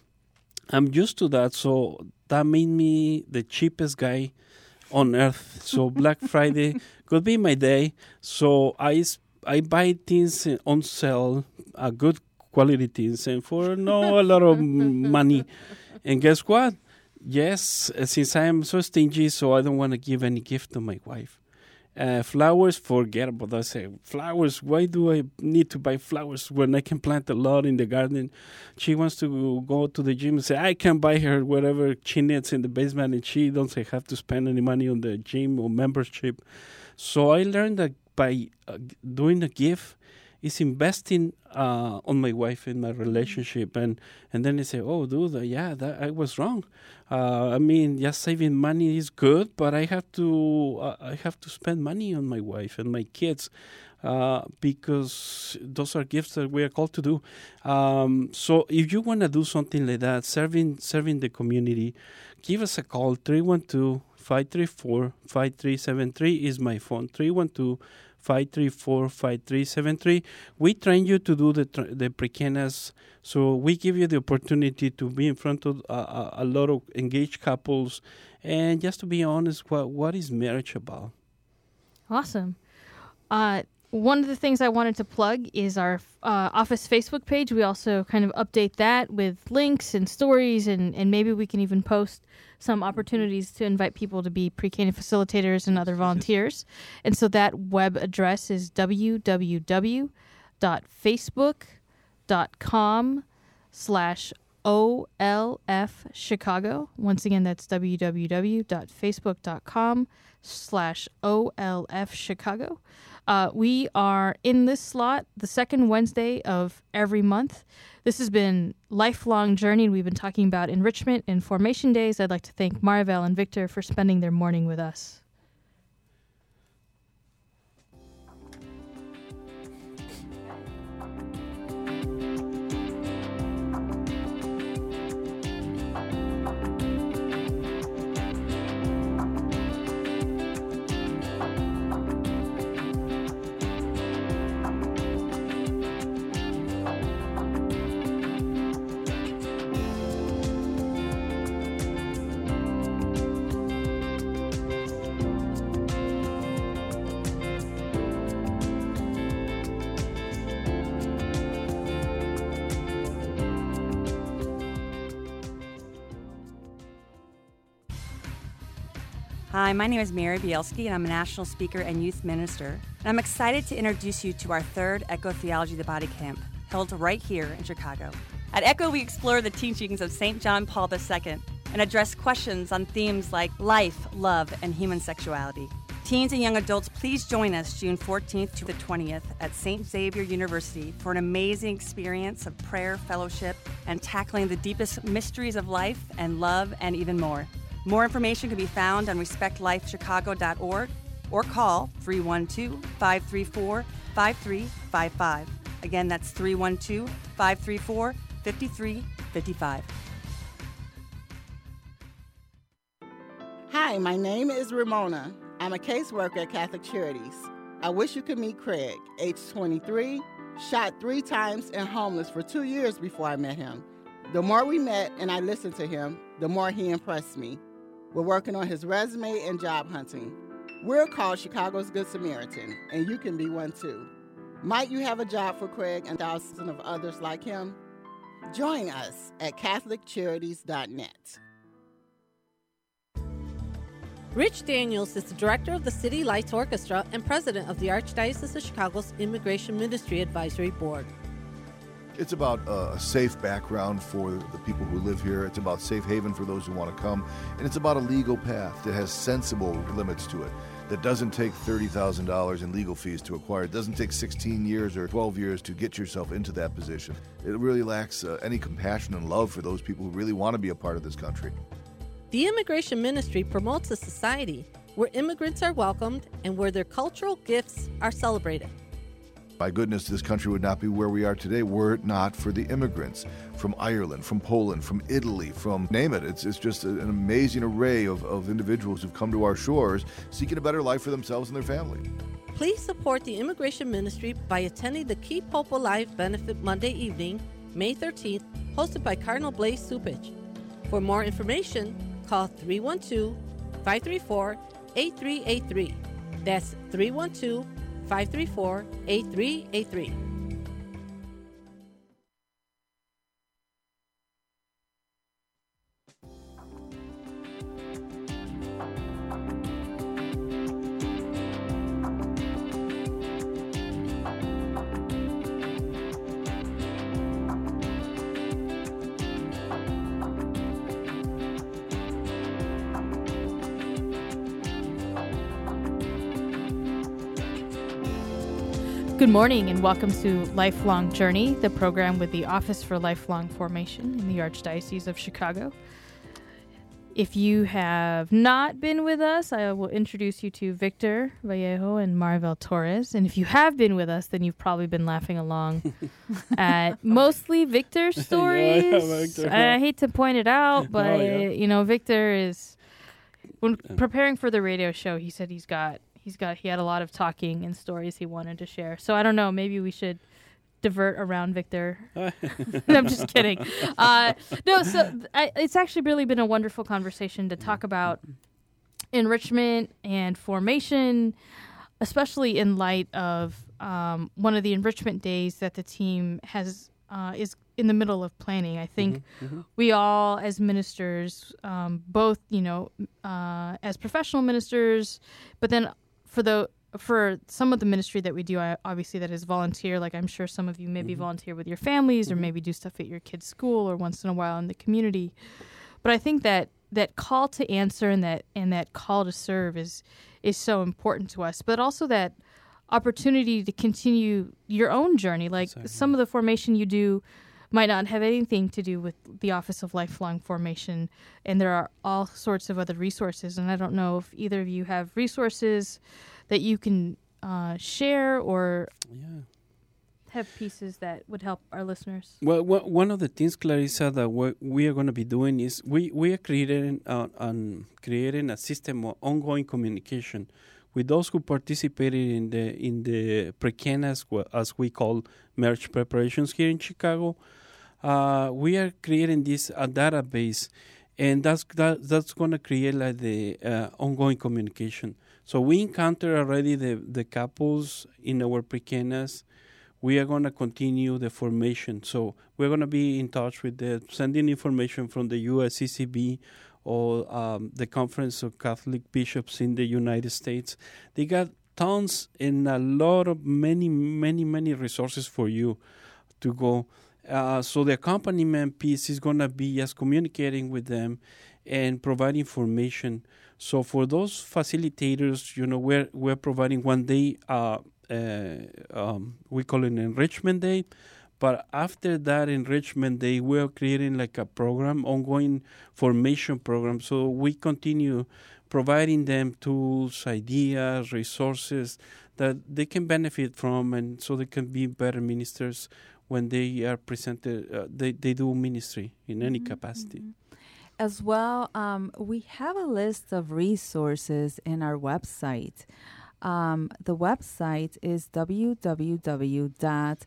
I'm used to that. So that made me the cheapest guy on earth. So Black Friday could be my day. So I, I buy things on sale, a good quality things, and for no a lot of money. And guess what? Yes, since I am so stingy, so I don't want to give any gift to my wife. Uh, flowers, forget about that. I say, flowers, why do I need to buy flowers when I can plant a lot in the garden? She wants to go to the gym and say, I can buy her whatever she needs in the basement, and she doesn't have to spend any money on the gym or membership. So I learned that by uh, doing a gift, is investing uh, on my wife in my relationship, and and then they say, oh, dude, uh, yeah, that I was wrong. Uh, I mean, just saving money is good, but I have to uh, I have to spend money on my wife and my kids. uh, because those are gifts that we are called to do. Um, so if you want to do something like that, serving serving the community, give us a call. three one two, five three four, five three seven three is my phone. three one two, five three four, five three seven three. We train you to do the the Prekenas, so we give you the opportunity to be in front of a, a, a lot of engaged couples, and just to be honest, what what is marriage about? Awesome. Uh, one of the things I wanted to plug is our uh, office Facebook page. We also kind of update that with links and stories, and, and maybe we can even post some opportunities to invite people to be pre-K facilitators and other volunteers. And so that web address is w w w dot facebook dot com slash O L F Chicago. Once again, that's w w w dot facebook dot com slash O L F Chicago. Uh, we are in this slot the second Wednesday of every month. This has been Lifelong Journey. We've been talking about enrichment and formation days. I'd like to thank Maribel and Victor for spending their morning with us. Hi, my name is Mary Bielski, and I'm a national speaker and youth minister. And I'm excited to introduce you to our third Echo Theology of the Body Camp, held right here in Chicago. At Echo, we explore the teachings of Saint John Paul the Second and address questions on themes like life, love, and human sexuality. Teens and young adults, please join us June fourteenth to the twentieth at Saint Xavier University for an amazing experience of prayer, fellowship, and tackling the deepest mysteries of life and love and even more. More information can be found on respect life chicago dot org or call three one two, five three four, five three five five. Again, that's three one two, five three four, five three five five. Hi, my name is Ramona. I'm a caseworker at Catholic Charities. I wish you could meet Craig, age twenty-three, shot three times and homeless for two years before I met him. The more we met and I listened to him, the more he impressed me. We're working on his resume and job hunting. We're called Chicago's Good Samaritan, and you can be one too. Might you have a job for Craig and thousands of others like him? Join us at catholic charities dot net. Rich Daniels is the director of the City Lights Orchestra and president of the Archdiocese of Chicago's Immigration Ministry Advisory Board. It's about uh, a safe background for the people who live here. It's about safe haven for those who want to come. And it's about a legal path that has sensible limits to it, that doesn't take thirty thousand dollars in legal fees to acquire. It doesn't take sixteen years or twelve years to get yourself into that position. It really lacks uh, any compassion and love for those people who really want to be a part of this country. The Immigration Ministry promotes a society where immigrants are welcomed and where their cultural gifts are celebrated. My goodness, this country would not be where we are today were it not for the immigrants from Ireland, from Poland, from Italy, from name it. It's, it's just an amazing array of, of individuals who've come to our shores seeking a better life for themselves and their family. Please support the Immigration Ministry by attending the Keep Hope Alive benefit Monday evening, May thirteenth, hosted by Cardinal Blaise Cupich. For more information, call three one two, five three four, eight three eight three. That's three one two, five three four, eight three eight three. Good morning and welcome to Lifelong Journey, the program with the Office for Lifelong Formation in the Archdiocese of Chicago. If you have not been with us, I will introduce you to Victor Vallejo and Maribel Torres. And if you have been with us, then you've probably been laughing along at mostly Victor's stories. Yeah, yeah, Victor. I hate to point it out, but, Oh, yeah. you know, Victor is... When preparing for the radio show, he said he's got, he's got, he had a lot of talking and stories he wanted to share. So I don't know, maybe we should... divert around Victor. I'm just kidding. Uh, no, so th- I, it's actually really been a wonderful conversation to talk about enrichment and formation, especially in light of um, one of the enrichment days that the team has uh, is in the middle of planning. I think Mm-hmm, mm-hmm. we all, as ministers, um, both you know, uh, as professional ministers, but then for the for some of the ministry that we do, I, obviously that is volunteer. Like I'm sure some of you maybe Mm-hmm. volunteer with your families or maybe do stuff at your kid's school or once in a while in the community. But I think that that call to answer and that and that call to serve is is so important to us. But also that opportunity to continue your own journey. Like Exactly. some of the formation you do might not have anything to do with the Office of Lifelong Formation, and there are all sorts of other resources. And I don't know if either of you have resources that you can uh, share or Yeah. have pieces that would help our listeners. Well, wha- one of the things, Clarissa, that we we are going to be doing is we, we are creating uh, um, creating a system of ongoing communication with those who participated in the in the pre-canas, as we call marriage preparations here in Chicago. Uh, we are creating this a database, and that's that, that's going to create like the uh, ongoing communication. So we encounter already the, the couples in our pre-canas. We are going to continue the formation. So we're going to be in touch with the sending information from the U S C C B or um, the Conference of Catholic Bishops in the United States. They got tons and a lot of many, many, many resources for you to go. Uh, so the accompaniment piece is going to be just communicating with them and providing information. So for those facilitators, you know, we're we're providing one day. Uh, uh, um, we call it an enrichment day, but after that enrichment day, we're creating like a program, ongoing formation program. So we continue providing them tools, ideas, resources that they can benefit from, and so they can be better ministers when they are presented. Uh, they they do ministry in any Mm-hmm, capacity. mm-hmm. As well, um, we have a list of resources in our website. Um, the website is w w w dot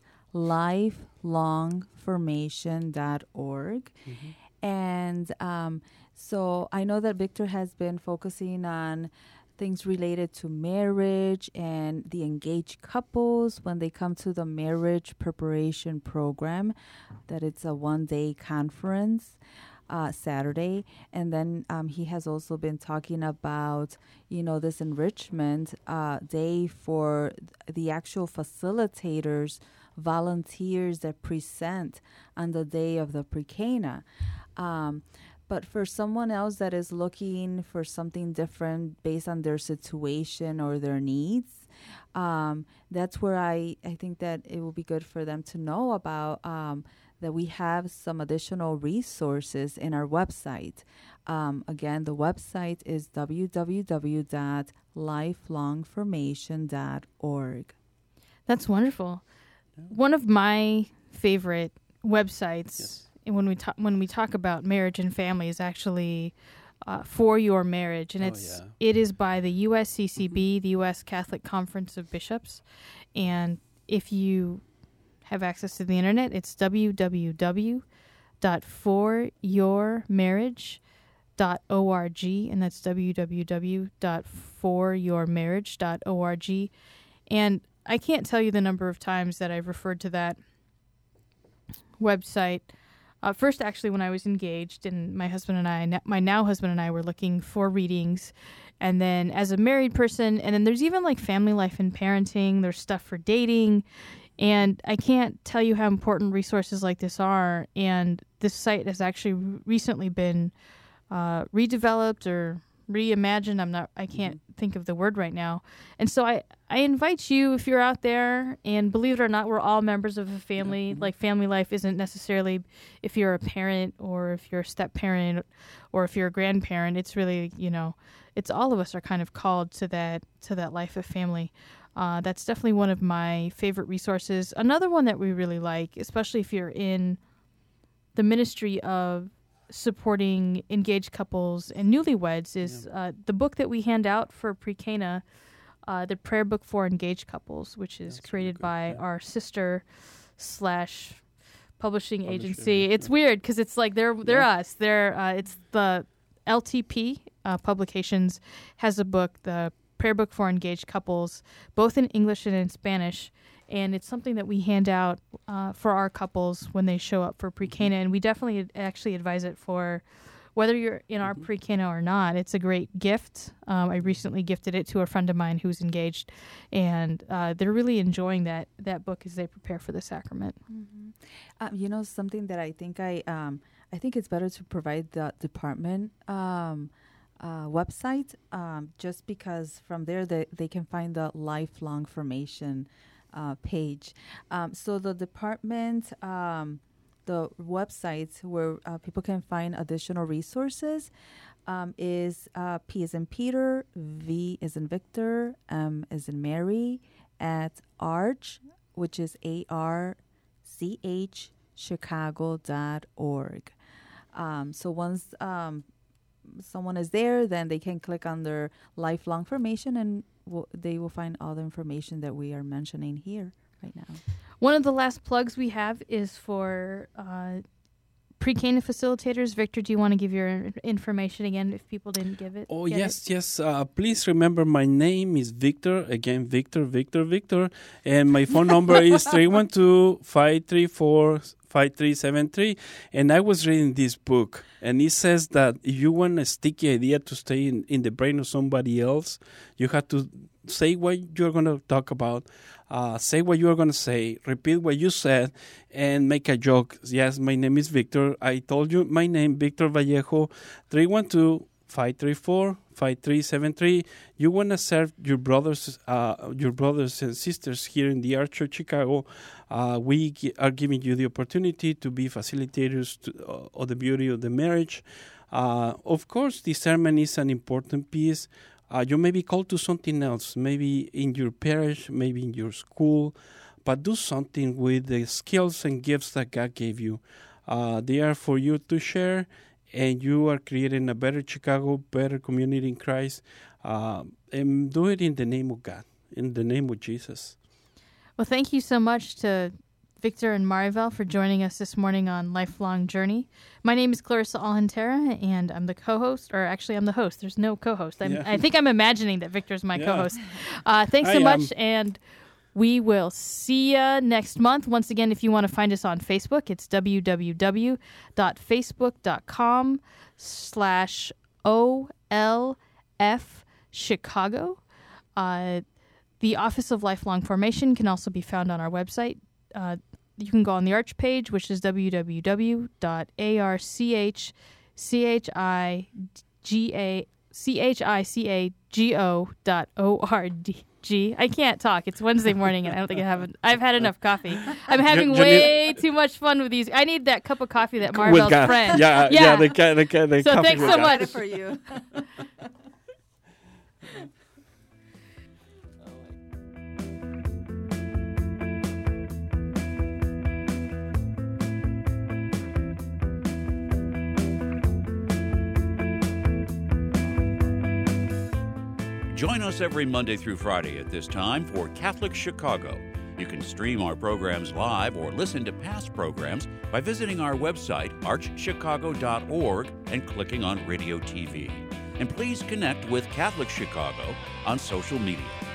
lifelong formation dot org. Mm-hmm. And um, so I know that Victor has been focusing on things related to marriage and the engaged couples when they come to the marriage preparation program, that it's a one-day conference. Uh, Saturday, and then um, he has also been talking about, you know, this enrichment uh, day for the actual facilitators, volunteers that present on the day of the pre-cana. Um, but for someone else that is looking for something different based on their situation or their needs, um, that's where I, I think that it will be good for them to know about um, that we have some additional resources in our website. Um, again, the website is w w w dot lifelong formation dot org. That's wonderful. One of my favorite websites, Yes. and when we talk when we talk about marriage and family, is actually uh, For Your Marriage, and Oh, it's yeah. it is by the U S C C B, the U S Catholic Conference of Bishops, and if you have access to the internet, it's w w w dot for your marriage dot org, and that's w w w dot for your marriage dot org. And I can't tell you the number of times that I've referred to that website. Uh, first, actually, when I was engaged, and my husband and I, my now husband and I, were looking for readings. And then as a married person, and then there's even like family life and parenting, there's stuff for dating. And I can't tell you how important resources like this are. And this site has actually recently been uh, redeveloped or reimagine. I'm not. I can't mm-hmm. think of the word right now. And so I, I invite you, if you're out there, and believe it or not, we're all members of a family. Mm-hmm. Like family life isn't necessarily if you're a parent or if you're a step parent or if you're a grandparent. It's really, you know, it's all of us are kind of called to that to that life of family. Uh, that's definitely one of my favorite resources. Another one that we really like, especially if you're in the ministry of supporting engaged couples and newlyweds, is yeah. uh, the book that we hand out for Pre-Cana, uh, the Prayer Book for Engaged Couples, which is That's created really by yeah. our sister slash publishing Publisher, agency. Yeah. It's weird because it's like they're they're yeah. us. They're uh, it's the L T P uh, Publications has a book, the Prayer Book for Engaged Couples, both in English and in Spanish. And it's something that we hand out uh, for our couples when they show up for Pre-Cana. And we definitely actually advise it for whether you're in our Pre-Cana or not. It's a great gift. Um, I recently gifted it to a friend of mine who's engaged. And uh, they're really enjoying that that book as they prepare for the sacrament. Mm-hmm. Uh, you know, something that I think I um, I think it's better to provide the department um, uh, website um, just because from there they, they can find the lifelong formation Uh, page. Um, so the department, um, the websites where uh, people can find additional resources um, is uh, P as in Peter, V as in Victor, M as in Mary, at Arch, which is A R C H, Chicago dot org. Um, so once um, someone is there, then they can click on their lifelong formation and w- they will find all the information that we are mentioning here right now. One of the last plugs we have is for uh, Pre-Cana facilitators. Victor, do you want to give your information again if people didn't give it? Oh, yes, it? yes. Uh, please remember my name is Victor. Again, Victor, Victor, Victor. And my phone number is three one two, five three four, five three seven three. And I was reading this book, and it says that if you want a sticky idea to stay in, in the brain of somebody else, you have to say what you're going to talk about, uh, say what you're going to say, repeat what you said, and make a joke. Yes, my name is Victor. I told you my name, Victor Vallejo, three one two, five three four, five three seven three. You want to serve your brothers uh, your brothers and sisters here in the Archchurch Chicago. Uh, we g- are giving you the opportunity to be facilitators to, uh, of the beauty of the marriage. Uh, of course, discernment is an important piece. Uh, you may be called to something else, maybe in your parish, maybe in your school, but do something with the skills and gifts that God gave you. Uh, they are for you to share, and you are creating a better Chicago, better community in Christ. Uh, and do it in the name of God, in the name of Jesus. Well, thank you so much to Victor and Maribel for joining us this morning on Lifelong Journey. My name is Clarissa Alcantara, and I'm the co-host, or actually I'm the host. There's no co-host. I'm, yeah. I think I'm imagining that Victor's my yeah. co-host. Uh, thanks so I much, am. and we will see you next month. Once again, if you want to find us on Facebook, it's www.facebook.com slash OLF Chicago. Uh, the Office of Lifelong Formation can also be found on our website. Uh, you can go on the Arch page, which is www.archchicago dot org. I can't talk. It's Wednesday morning, and I don't think I have. I've had enough coffee. I'm having you, way you too much fun with these. I need that cup of coffee that Maribel's friend. Yeah, yeah. yeah the, the, the, the so thanks so much for you. Join us every Monday through Friday at this time for Catholic Chicago. You can stream our programs live or listen to past programs by visiting our website, arch chicago dot org, and clicking on Radio T V. And please connect with Catholic Chicago on social media.